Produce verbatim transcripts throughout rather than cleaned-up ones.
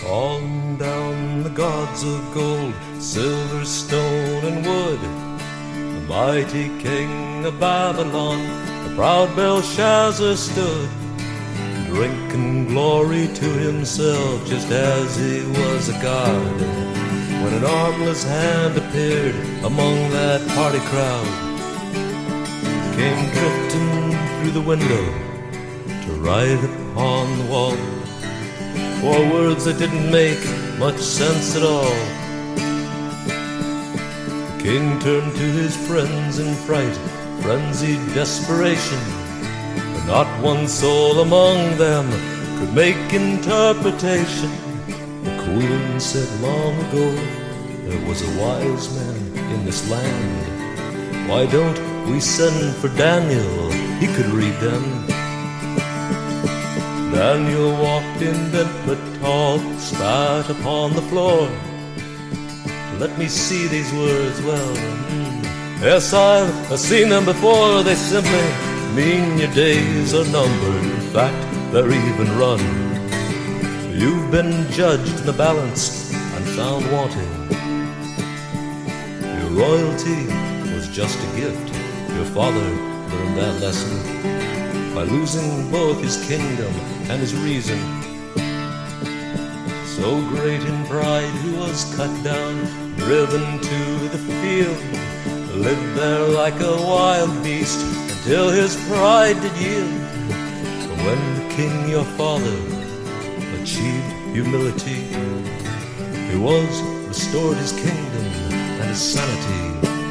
Falling down the gods of gold, silver, stone, and wood. The mighty king of Babylon, the proud Belshazzar stood, drinking glory to himself just as he was a god. When an armless hand appeared among that party crowd, came drifting through the window to write upon the wall four words that didn't make much sense at all. The king turned to his friends in fright, frenzied desperation, but not one soul among them could make interpretation. The queen said long ago there was a wise man in this land. Why don't we send for Daniel? He could read them. Daniel walked in bent but tall, spat upon the floor. Let me see these words well. Mm. Yes, I've seen them before. They simply mean your days are numbered. In fact, they're even run. You've been judged in the balance and found wanting. Your royalty was just a gift. Your father learned that lesson by losing both his kingdom and his reason. So great in pride he was cut down, driven to the field, lived there like a wild beast until his pride did yield. But when the king your father achieved humility, he was restored his kingdom and his sanity.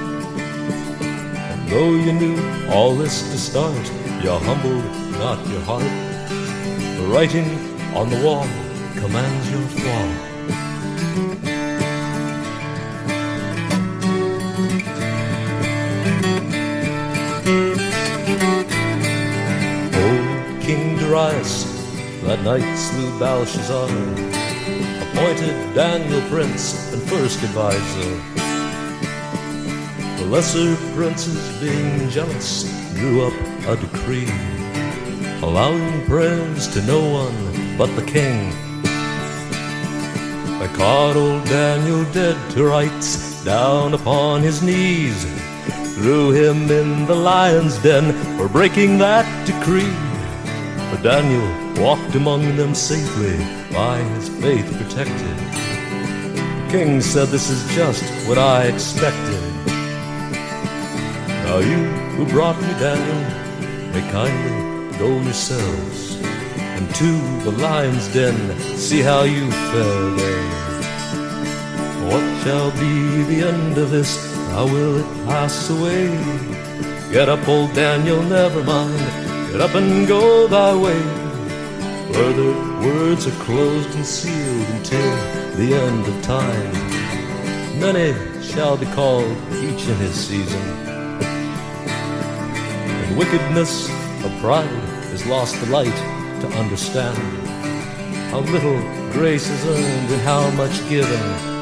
And though you knew all this to start, you humbled not your heart. The writing on the wall commands your fall. Old King Darius that night slew Belshazzar, appointed Daniel prince and first advisor. The lesser princes, being jealous, drew up a decree allowing prayers to no one but the king. They caught old Daniel dead to rights, down upon his knees, threw him in the lion's den for breaking that decree. But Daniel walked among them safely, by his faith protected. The king said, "This is just what I expected. Now you who brought me Daniel may kindly go yourselves into the lion's den, see how you fare there. What shall be the end of this? How will it pass away? Get up, old Daniel, never mind. Get up and go thy way. Further words are closed and sealed until the end of time. Many shall be called, each in his season. And wickedness of pride has lost the light to understand how little grace is earned and how much given.